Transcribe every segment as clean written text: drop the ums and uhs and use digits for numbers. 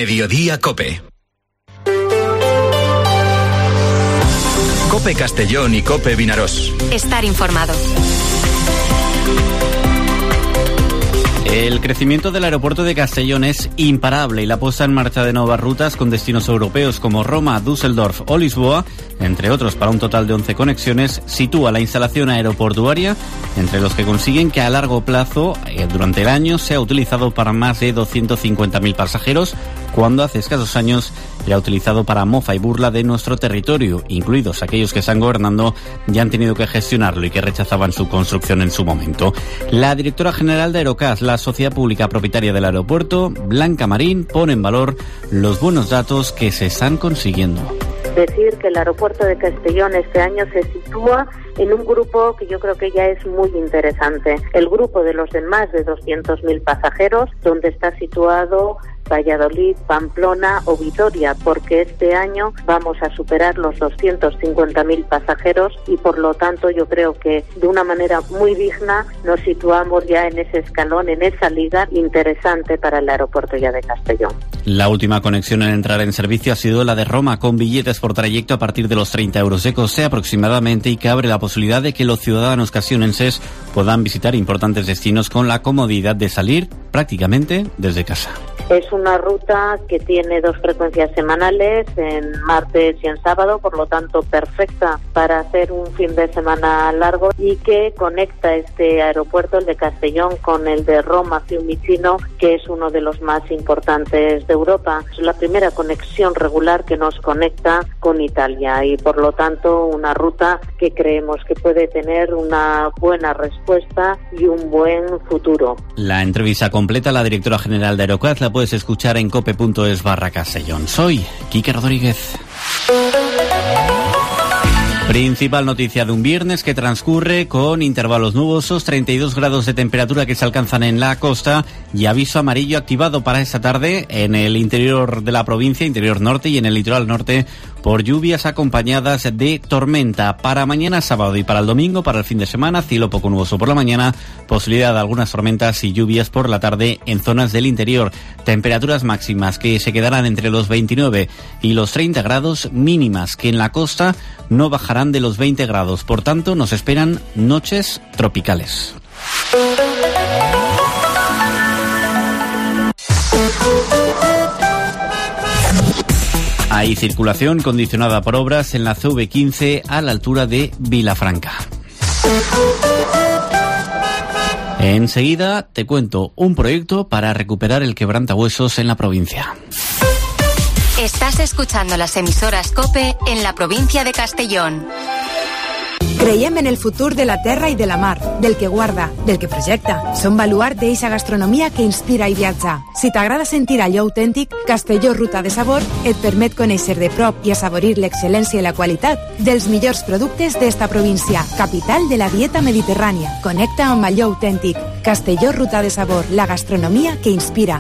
Mediodía Cope. Cope Castellón y Cope Vinarós. Estar informado. El crecimiento del aeropuerto de Castellón es imparable y la puesta en marcha de nuevas rutas con destinos europeos como Roma, Düsseldorf o Lisboa, entre otros para un total de 11 conexiones, sitúa la instalación aeroportuaria entre los que consiguen que a largo plazo, durante el año, sea utilizado para más de 250.000 pasajeros, cuando hace escasos años era utilizado para mofa y burla de nuestro territorio, incluidos aquellos que están gobernando ya han tenido que gestionarlo y que rechazaban su construcción en su momento. La directora general de Aerocas, la sociedad pública propietaria del aeropuerto, Blanca Marín, pone en valor los buenos datos que se están consiguiendo. Decir que el aeropuerto de Castellón este año se sitúa en un grupo que yo creo que ya es muy interesante, el grupo de los de más de 200.000 pasajeros, donde está situado Valladolid, Pamplona o Vitoria, porque este año vamos a superar los 250.000 pasajeros y por lo tanto yo creo que de una manera muy digna nos situamos ya en ese escalón, en esa liga interesante para el aeropuerto ya de Castellón. La última conexión en entrar en servicio ha sido la de Roma, con billetes por trayecto a partir de los 30 euros de coste aproximadamente, y que abre la posibilidad de que los ciudadanos castellonenses puedan visitar importantes destinos con la comodidad de salir prácticamente desde casa. Es una ruta que tiene 2 frecuencias semanales, en martes y en sábado, por lo tanto perfecta para hacer un fin de semana largo, y que conecta este aeropuerto, el de Castellón, con el de Roma Fiumicino, que es uno de los más importantes de Europa. Es la primera conexión regular que nos conecta con Italia y por lo tanto una ruta que creemos que puede tener una buena respuesta y un buen futuro. La entrevista completa a la directora general de Aerocas la puedes escuchar en cope.es/Castellón. Soy Quique Rodríguez. Principal noticia de un viernes que transcurre con intervalos nubosos, 32 grados de temperatura que se alcanzan en la costa y aviso amarillo activado para esta tarde en el interior de la provincia, interior norte, y en el litoral norte por lluvias acompañadas de tormenta. Para mañana sábado y para el domingo, para el fin de semana, cielo poco nuboso por la mañana, posibilidad de algunas tormentas y lluvias por la tarde en zonas del interior. Temperaturas máximas que se quedarán entre los 29 y los 30 grados, mínimas que en la costa no bajarán de los 20 grados. Por tanto, nos esperan noches tropicales. Hay circulación condicionada por obras en la CV15 a la altura de Vilafranca. Enseguida te cuento un proyecto para recuperar el quebrantahuesos en la provincia. Estás escuchando las emisoras COPE en la provincia de Castellón. Creiem en el futur de la terra i de la mar, del que guarda, del que projecta. Som baluart d'eixa gastronomia que inspira i viatja. Si t'agrada sentir allò autèntic, Castelló Ruta de Sabor et permet conèixer de prop i assaborir l'excel·lència i la qualitat dels millors productes d'esta província, capital de la dieta mediterrània. Connecta amb allò autèntic. Castelló Ruta de Sabor, la gastronomia que inspira.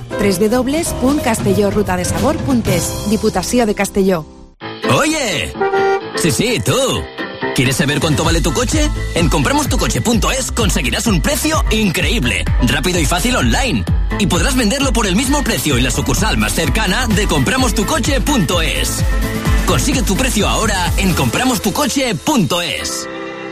www.castellorrutadesabor.es. Diputació de Castelló. ¡Oye! Sí, tú. ¿Quieres saber cuánto vale tu coche? En compramostucoche.es conseguirás un precio increíble, rápido y fácil online. Y podrás venderlo por el mismo precio en la sucursal más cercana de compramostucoche.es. Consigue tu precio ahora en compramostucoche.es.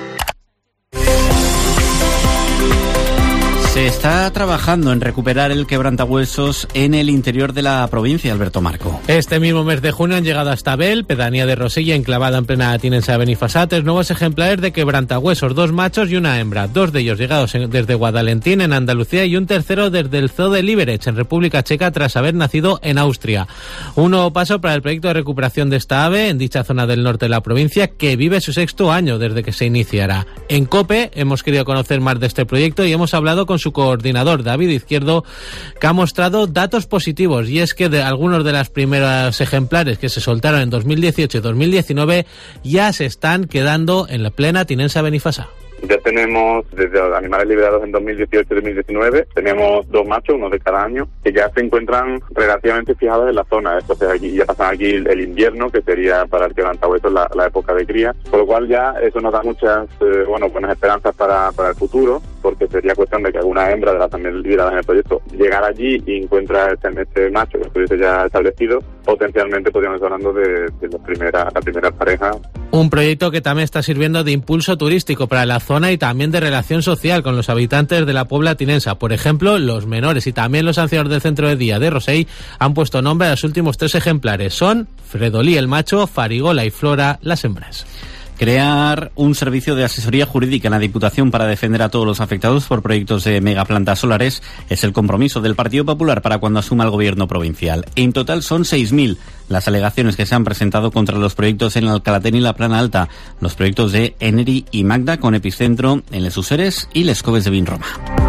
Se está trabajando en recuperar el quebrantahuesos en el interior de la provincia, Alberto Marco. Este mismo mes de junio han llegado hasta Abel, pedanía de Rosella, enclavada en plena Tinensa de Benifasá, 3 nuevos ejemplares de quebrantahuesos, 2 machos y una hembra, 2 de ellos llegados desde Guadalentín, en Andalucía, y un tercero desde el Zoo de Liberec, en República Checa, tras haber nacido en Austria. Un nuevo paso para el proyecto de recuperación de esta ave en dicha zona del norte de la provincia, que vive su 6º año desde que se iniciara. En COPE hemos querido conocer más de este proyecto y hemos hablado con su coordinador, David Izquierdo, que ha mostrado datos positivos, y es que de algunos de los primeros ejemplares que se soltaron en 2018 y 2019 ya se están quedando en la plena Tinensa Benifasá. Ya tenemos, desde los animales liberados en 2018 y 2019, tenemos 2 machos, uno de cada año, que ya se encuentran relativamente fijados en la zona. Entonces aquí ya pasan aquí el invierno, que sería para el quebrantahuesos la época de cría, por lo cual ya eso nos da muchas buenas esperanzas para el futuro. porque sería cuestión de que alguna hembra de las también lideradas en el proyecto llegara allí y encuentra este macho que estuviese ya establecido, potencialmente podríamos estar hablando de la primera pareja. Un proyecto que también está sirviendo de impulso turístico para la zona y también de relación social con los habitantes de la Puebla tinensa. Por ejemplo, los menores y también los ancianos del centro de día de Rosell han puesto nombre a los últimos 3 ejemplares. Son Fredolí el macho, Farigola y Flora las hembras. Crear un servicio de asesoría jurídica en la Diputación para defender a todos los afectados por proyectos de megaplantas solares es el compromiso del Partido Popular para cuando asuma el gobierno provincial. En total son 6.000 las alegaciones que se han presentado contra los proyectos en Alcalatén y la Plana Alta, los proyectos de Eneri y Magda con epicentro en Les Useres y Les Coves de Vinroma.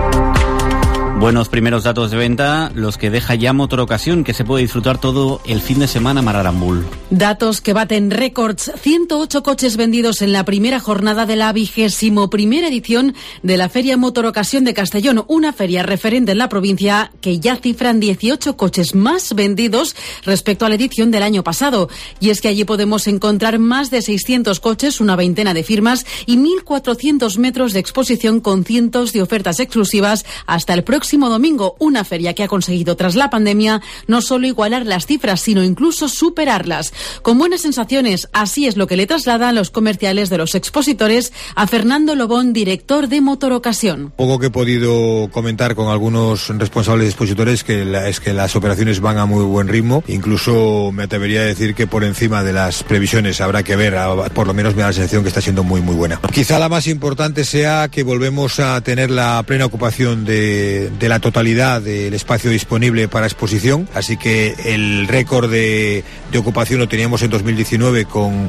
Buenos primeros datos de venta, los que deja ya Motor Ocasión, que se puede disfrutar todo el fin de semana en Mararambul. Datos que baten récords. 108 coches vendidos en la primera jornada de la 21ª edición de la Feria Motor Ocasión de Castellón, una feria referente en la provincia que ya cifran 18 coches más vendidos respecto a la edición del año pasado. Y es que allí podemos encontrar más de 600 coches, una veintena de firmas y 1.400 metros de exposición con cientos de ofertas exclusivas hasta el próximo domingo, una feria que ha conseguido tras la pandemia no solo igualar las cifras, sino incluso superarlas. Con buenas sensaciones, así es lo que le trasladan los comerciales de los expositores a Fernando Lobón, director de Motor Ocasión. Poco que he podido comentar con algunos responsables de expositores es que las operaciones van a muy buen ritmo, incluso me atrevería a decir que por encima de las previsiones. Habrá que ver, por lo menos me da la sensación que está siendo muy buena. Quizá la más importante sea que volvemos a tener la plena ocupación de la totalidad del espacio disponible para exposición, así que el récord de ocupación lo teníamos en 2019 con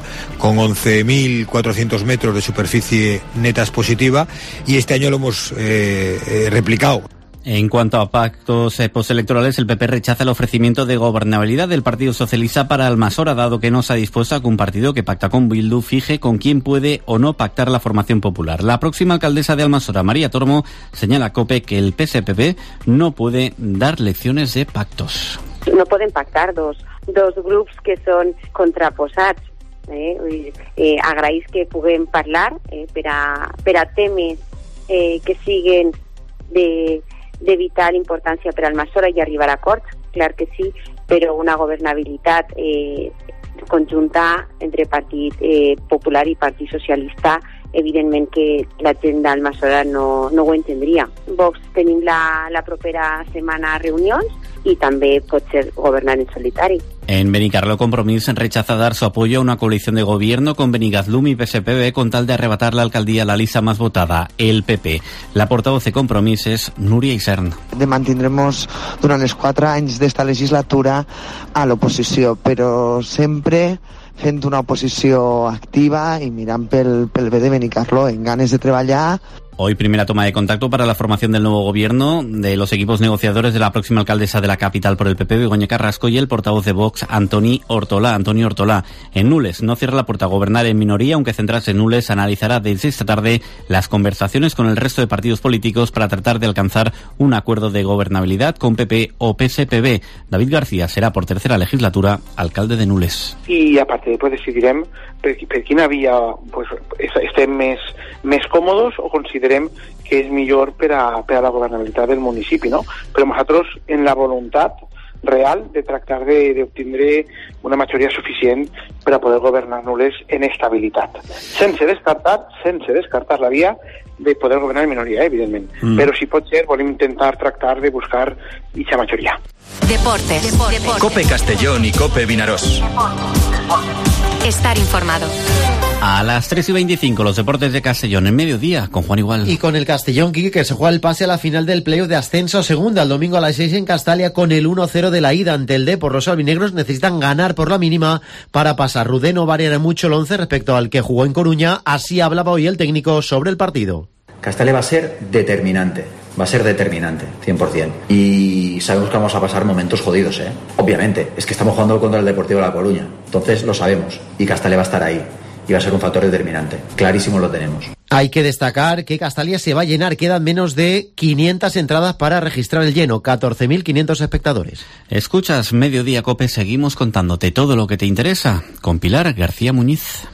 11.400 metros de superficie neta expositiva y este año lo hemos replicado. En cuanto a pactos postelectorales, el PP rechaza el ofrecimiento de gobernabilidad del Partido Socialista para Almasora, dado que no se ha dispuesto a que un partido que pacta con Bildu fije con quién puede o no pactar la formación popular. La próxima alcaldesa de Almasora, María Tormo, señala a COPE que el PSPB no puede dar lecciones de pactos. No pueden pactar dos grups que son contraposats. Agraïs que puguem parlar per a temes que siguen de vital importància per al Almasora i arribar a acords, clar que sí, però una governabilitat conjunta entre Partit Popular i Partit Socialista, evidentment que la gent d'Almasora no ho entendria. Vox tenim la propera setmana reunions y también puede ser gobernar en solitario. En Benicarló, Compromís rechaza dar su apoyo a una coalición de gobierno con Benigazlum y PSPB con tal de arrebatar la alcaldía a la lista más votada, el PP. La portavoz de Compromís es Núria Isern. Mantindremos durant els 4 anys d'esta legislatura a l'oposició, però sempre fent una oposició activa i mirant pel bé de Benicarló, en ganes de treballar. Hoy primera toma de contacto para la formación del nuevo gobierno de los equipos negociadores de la próxima alcaldesa de la capital por el PP, Begoña Carrasco, y el portavoz de Vox, Antonio Ortolá. En Nules no cierra la puerta a gobernar en minoría, aunque centrarse en Nules analizará desde esta tarde las conversaciones con el resto de partidos políticos para tratar de alcanzar un acuerdo de gobernabilidad con PP o PSPB. David García será por tercera legislatura alcalde de Nules. I a partir d'ahí decidirem per quina via estem més còmodes o considerem que és millor per a la governabilitat del municipi, no? Però nosaltres, en la voluntat real de tractar d'obtindre una majoria suficient per a poder governar Nules en estabilitat, sense descartar la via de poder governar en minoria, evidentment. Però si pot ser, volem intentar tractar de buscar dicha majoria. Deportes. COPE Castellón y COPE Vinarós. Estar informado. A las 3:25, los deportes de Castellón en mediodía con Juan Igual. Y con el Castellón, Quique, que se juega el pase a la final del playoff de ascenso segunda el domingo a las 6 en Castalia con el 1-0 de la ida ante el Depor. Los albinegros necesitan ganar por la mínima para pasar. Rudé no variará mucho el 11 respecto al que jugó en Coruña. Así hablaba hoy el técnico sobre el partido. Castalia va a ser determinante, 100%. Y sabemos que vamos a pasar momentos jodidos, Obviamente, es que estamos jugando contra el Deportivo de La Coruña, entonces lo sabemos, y Castalia va a estar ahí, y va a ser un factor determinante, clarísimo lo tenemos. Hay que destacar que Castalia se va a llenar, quedan menos de 500 entradas para registrar el lleno, 14.500 espectadores. Escuchas Mediodía COPE, seguimos contándote todo lo que te interesa, con Pilar García Muñiz.